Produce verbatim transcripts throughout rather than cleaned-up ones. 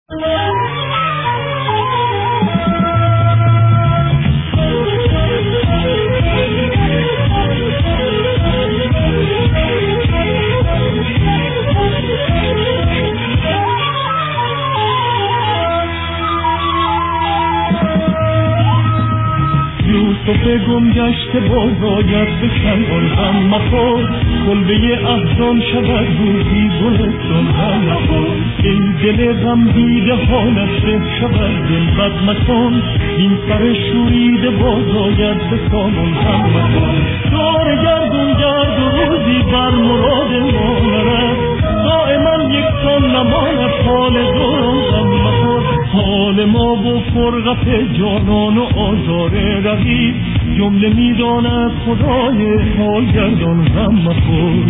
یوسف گم گشته باز آید به کنعان هم مخور، کلبه احزان شود روزی گلستان هم مخور. ای دل غم دیده حالش به شود دل بد مکان، این سر شوریده باز آید به سامان هم مخور. دور گردون گرد و روزی بر مراد ما نرد، دائما یکسان نماند حال دوران غم مخور. حال ما و فرقت جانان و آزار رقیب، جمله میداند خدای حال گردان غم مخور.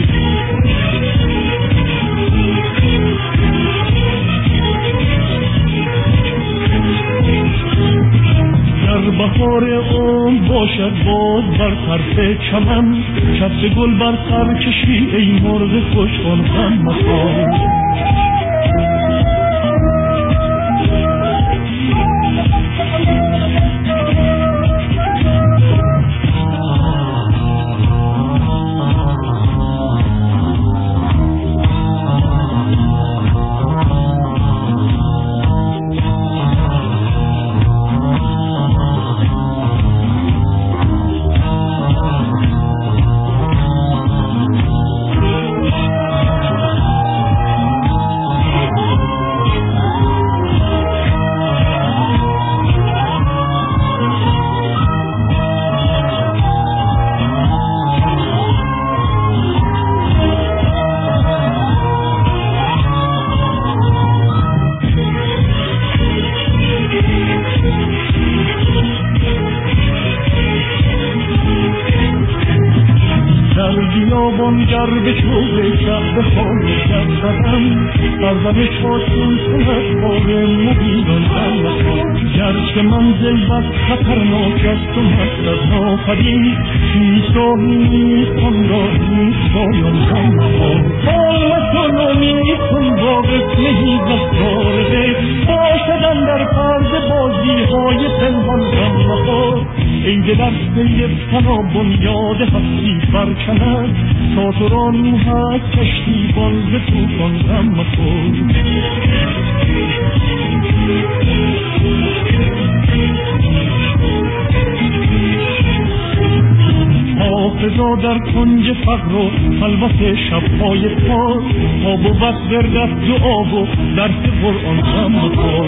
در بهار عمر باشد باز بر طرف چمن، شب گل بر سر کشی ای مرغ خوش آن غم مخور. گر به چوب شب خانه شب زدم، سرزنش ها چون سنت بار مبینان غم مخور. گرچه منزل بس خطرناک است و مست از ناپدید، چیست و نیست آن را نیست پایان غم مخور. حالت و نامید کن با قسمهی زفتار ده، باشدن در فرد بازی های پنهان غم مخور. ای دل از سیر فنا بنیاد هستی برکند، تا تو را نوح هست کشتیبان ز طوفان غم مخور. حافظا در کنج فقر و خلوت شبهای تار، تا بود ورد از دعا و درس قرآن غم مخور.